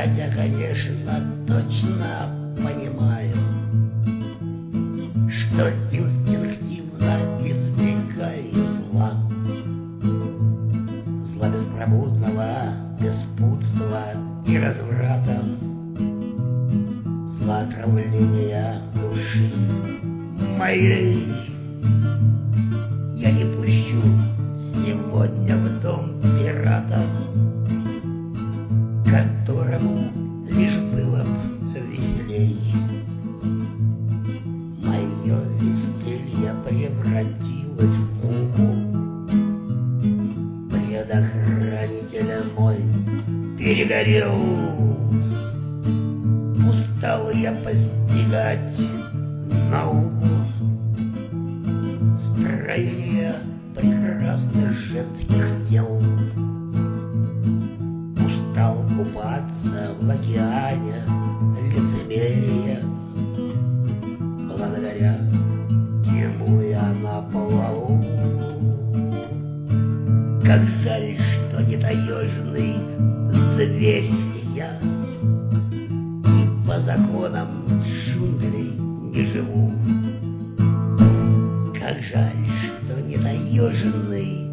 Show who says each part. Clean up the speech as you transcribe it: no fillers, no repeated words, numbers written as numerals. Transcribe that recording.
Speaker 1: Хотя, конечно, точно понимаю, что инстинктивно избегаю зла. Зла беспробудного, беспутства и разврата, зла отравления души моей. Я не пущу сегодня в дом пирата, которому лишь было б веселей. Мое веселье превратилось в муку. Предохранитель мой перегорел. Устал я постигать науку, строение прекрасных женских тел. Устал купаться в океане лицемерия, благодаря чему я на плаву. Как жаль, что не таежный зверь я, и по законам джунглей не живу. Как жаль, что не таежный